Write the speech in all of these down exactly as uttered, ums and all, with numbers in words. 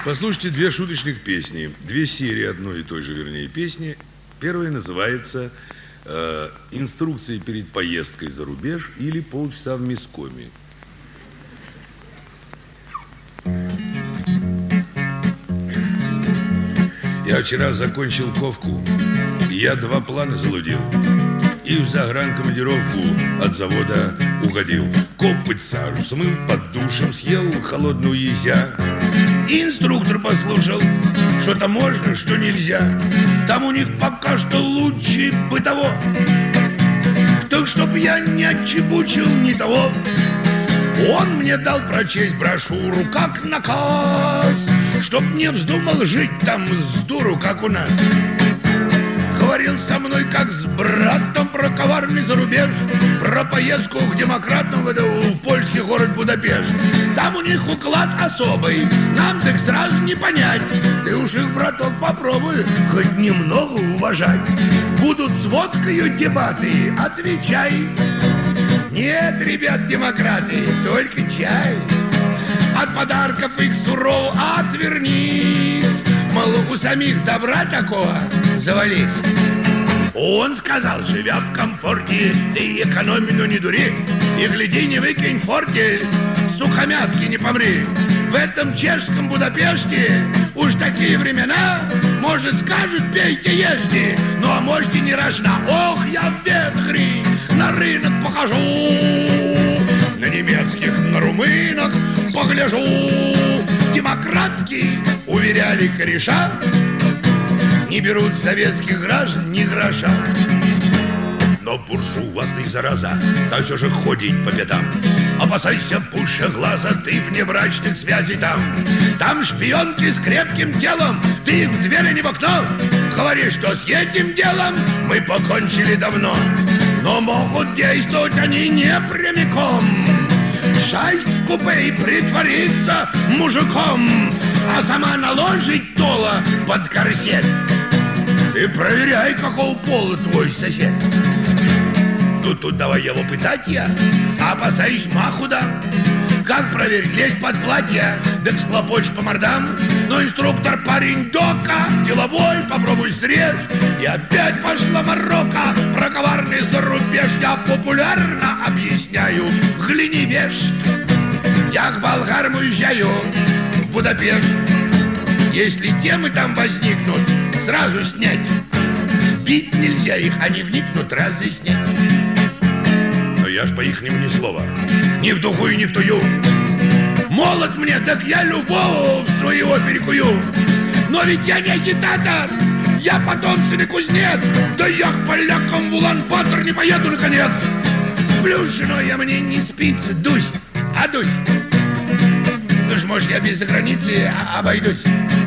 Послушайте две шуточных песни. Две серии одной и той же, вернее, песни. Первая называется э, «Инструкции перед поездкой за рубеж» или «Полчаса в мискоме». Я вчера закончил ковку, и я два плана залудил. И в загранкомандировку от завода угодил. Копоть сажу смыл, под душем съел холодную езя. И инструктор послушал, что-то можно, что нельзя. Там у них пока что лучше бы того. Так чтоб я не отчебучил ни того, он мне дал прочесть брошюру как наказ, чтоб не вздумал жить там с дуру, как у нас. Говорил со мной, как с братом, про коварный зарубеж, про поездку к демократам в польский город Будапешт. Там у них уклад особый, нам так сразу не понять. Ты уж их, браток, попробуй хоть немного уважать. Будут с водкою дебаты, отвечай. Нет, ребят, демократы, только чай. От подарков их сурово отвернись. Мол, у самих добра такого завались. Он сказал, живя в комфорте, ты экономи, но не дури. И гляди, не выкинь фортель, сухомятки не помри. В этом чешском Будапеште уж такие времена, может, скажут, пейте, ешьте, ну а можете не рожна. Ох, я в Венгрии на рынок похожу, на немецких, на румынок погляжу. Демократки, уверяли кореша, не берут советских граждан ни гроша. Но буржуазный зараза, та все же ходить по пятам. Опасайся пуще глаза, ты вне брачных связей там. Там шпионки с крепким телом, ты их в дверь, а не в окно. Говори, что с этим делом мы покончили давно. Но могут действовать они не прямиком. Шасть в купе и притвориться мужиком, а сама наложить тола под корсет. Ты проверяй, какого пола твой сосед. Ну тут давай его пытать я, опасаюсь маху дам. Как проверить, лезть под платье, да схлопочь по мордам. Но инструктор парень дока, деловой, попробуй срежь. И опять пошла морока, про коварный зарубеж я популярно объясняю. Гляни, вешт, я к болгарам уезжаю в Будапешт. Если темы там возникнут, сразу снять. Бить нельзя их, они вникнут, разъяснять. Но я ж по-ихнему ни слова, ни в духу и ни в тую. Молод мне, так я любовь своего перекую. Но ведь я не агитатор, я потомственный кузнец. Да я к полякам в Улан-Батор не поеду, наконец. Сплю с женой, а мне не спится, дусь, а дусь. Ну ж, может, я без заграницы обойдусь.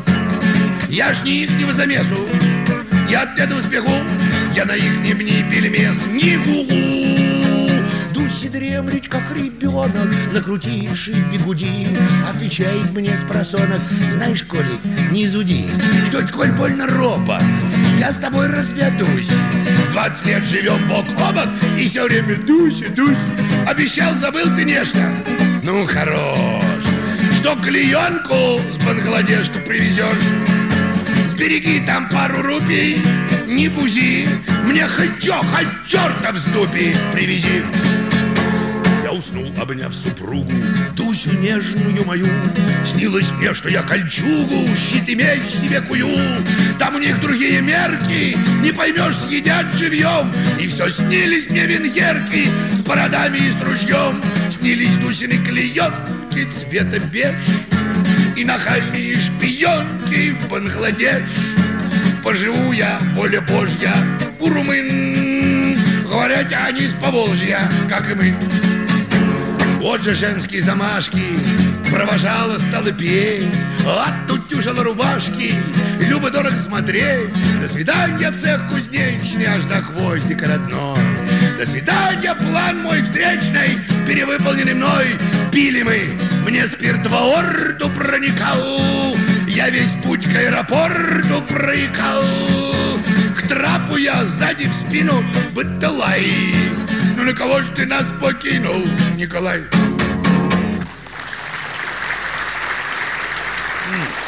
Я ж не ихнего замесу, я от этого сбегу. Я на ихнем не пельмес, не гугу. Дусь и дремлет, как ребенок, накрутивший бигуди. Отвечает мне спросонок: знаешь, Колик, не зуди. Что-то, коль больно ропа, я с тобой разведусь. Двадцать лет живем бок о бок, и все время дусь и дусь. Обещал, забыл ты нечто? Ну, хорош. Что клеенку с Бангладешка привезешь? Сбереги там пару рупий, не бузи. Мне хоть чё, хоть чёрта в ступе привези. Я уснул, обняв супругу, Дусю нежную мою. Снилось мне, что я кольчугу, щит и меч себе кую. Там у них другие мерки, не поймешь, съедят живьем. И все снились мне венгерки с бородами и с ружьем. Снились Дусины клеенки цвета беж и нахальные шпионки в Бангладеш. Поживу я, воля Божья, у румын. Говорят, они с Поволжья, как и мы. Вот же женские замашки, провожала, стала петь, оттутюжила рубашки, любо-дорого смотреть. До свидания, цех кузнечный, аж до хвостика родной. До свидания, план мой встречный, перевыполненный мной. Пили мы, мне спирт в аорту проникал, я весь путь к аэропорту проикал. К трапу я сзади в спину быталай. Ну на кого ж ты нас покинул, Николай? Mm.